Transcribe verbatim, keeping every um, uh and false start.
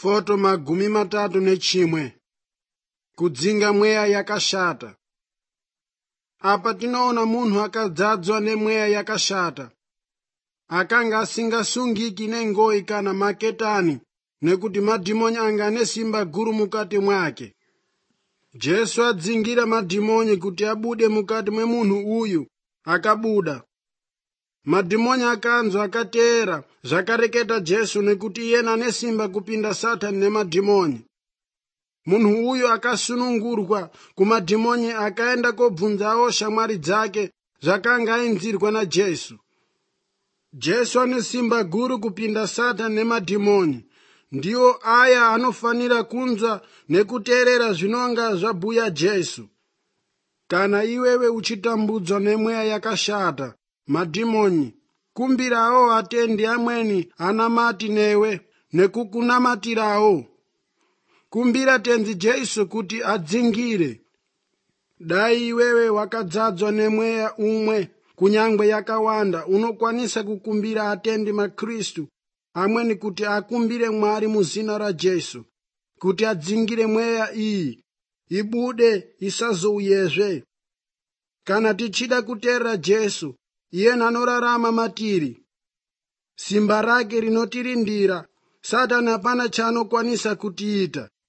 Foto magumi matatu nechimwe. Kudzinga mweya yakashata. Apa tinoona munhu akadzadzwa nemweya yakashata. Akanga asingasungiki nengoyi kana maketani, nekuti madhimoni anga ane simba guru mukati mwake. Jesu adzingira madhimoni kuti abude mukati mwemunhu uyu, akabuda. Madhimoni akanzwa akateera zvakareketa Jesu nekuti iyena ane simba kupinda Satani nemadhimoni. Munhu uyu akasunungurwa kumadhimoni akaenda kobvunzawo shamwari dzake zvakanga ainzirwa naJesu. Jesu ane simba guru kupinda Satani nemadhimoni. Ndiwo aya anofanira kunzwa nekuteerera zvinonga zvabhuya Jesu. Kana iwewe uchitambudzwa nemweya yakashata, madhimoni, kumbirawo atendi amweni anamati newe nekukunamatirawo. Kumbira tenzi Jesu kuti adzingire. Dai iwewe wakadzadzwa nemweya umwe, kunyangwe yakawanda, unokwanisa kukumbira atendi maKristu amweni kuti akumbire Mwari muzina raJesu, kuti adzingire mweya iyi, ibude isazouyezve. Kana tichida kuteerera Jesu, iyena anorarama matiri, simba rake rinotirindira, Satani hapana chaanokwanisa kutiita.